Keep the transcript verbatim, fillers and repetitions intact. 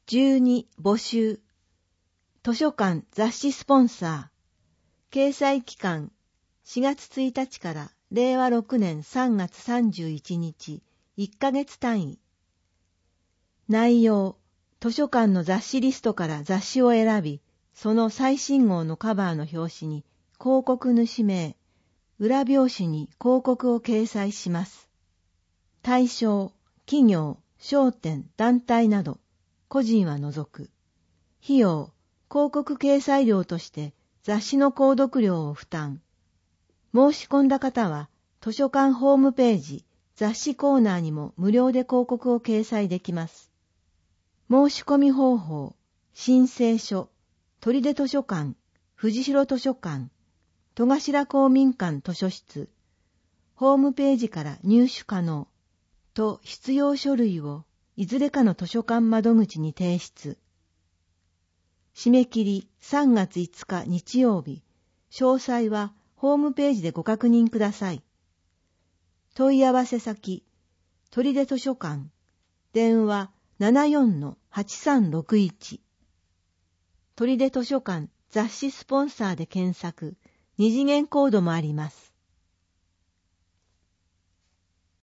じゅうに募集。図書館雑誌スポンサー。掲載期間しがつついたちかられいわろくねんさんがつさんじゅういちにち、いっかげつ単位。内容、図書館の雑誌リストから雑誌を選び、その最新号のカバーの表紙に広告主名、裏表紙に広告を掲載します。対象、企業、商店、団体など、個人は除く。費用、広告掲載料として雑誌の購読料を負担。申し込んだ方は、図書館ホームページ、雑誌コーナーにも無料で広告を掲載できます。申し込み方法、申請書、取手図書館、藤代図書館、戸頭公民館図書室、ホームページから入手可能、と必要書類をいずれかの図書館窓口に提出。締め切りさんがついつか日曜日、詳細はホームページでご確認ください。問い合わせ先、取手図書館、電話 ななよんのはちさんろくいち。取手図書館雑誌スポンサーで検索、二次元コードもあります。